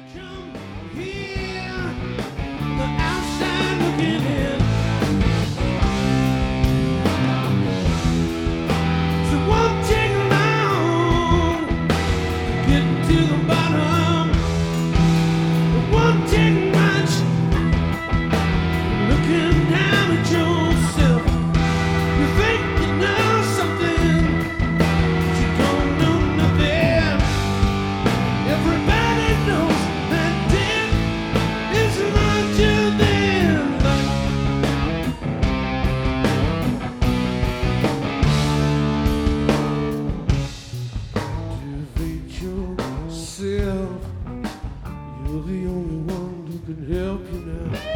Come here, the outside looking in. So won't take long getting to the bottom. It won't take much looking down at yourself. You think you know something, but you don't know nothing. Everybody knows that death is larger than life. Motivate yourself. You're the only one who can help you now.